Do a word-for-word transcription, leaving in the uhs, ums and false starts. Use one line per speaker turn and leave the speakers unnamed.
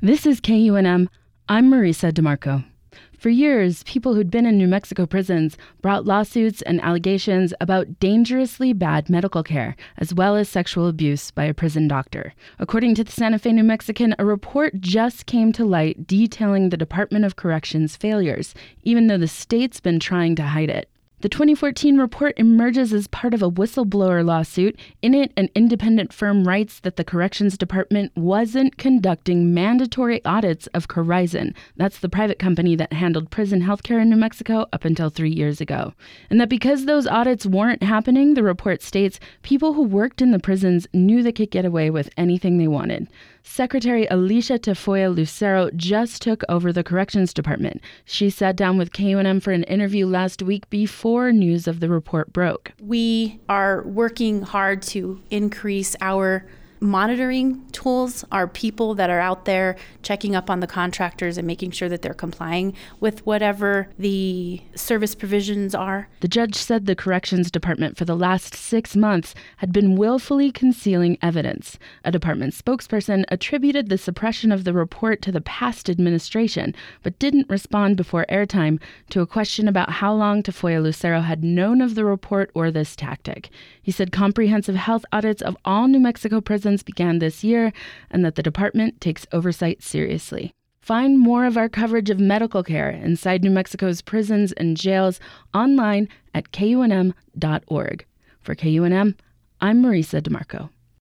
This is K U N M. I'm Marisa DeMarco. For years, people who'd been in New Mexico prisons brought lawsuits and allegations about dangerously bad medical care, as well as sexual abuse by a prison doctor. According to the Santa Fe New Mexican, a report just came to light detailing the Department of Corrections' failures, even though the state's been trying to hide it. The twenty fourteen report emerges as part of a whistleblower lawsuit. In it, an independent firm writes that the Corrections Department wasn't conducting mandatory audits of Corizon. That's the private company that handled prison healthcare in New Mexico up until three years ago. And that because those audits weren't happening, the report states, people who worked in the prisons knew they could get away with anything they wanted. Secretary Alicia Tafoya Lucero just took over the Corrections Department. She sat down with K U N M for an interview last week before news of the report broke.
We are working hard to increase our monitoring tools, our people that are out there checking up on the contractors and making sure that they're complying with whatever the service provisions are.
The judge said the Corrections Department for the last six months had been willfully concealing evidence. A department spokesperson attributed the suppression of the report to the past administration, but didn't respond before airtime to a question about how long Tafoya Lucero had known of the report or this tactic. He said comprehensive health audits of all New Mexico prisons began this year and that the department takes oversight seriously. Find more of our coverage of medical care inside New Mexico's prisons and jails online at K U N M dot org. For K U N M, I'm Marisa DeMarco.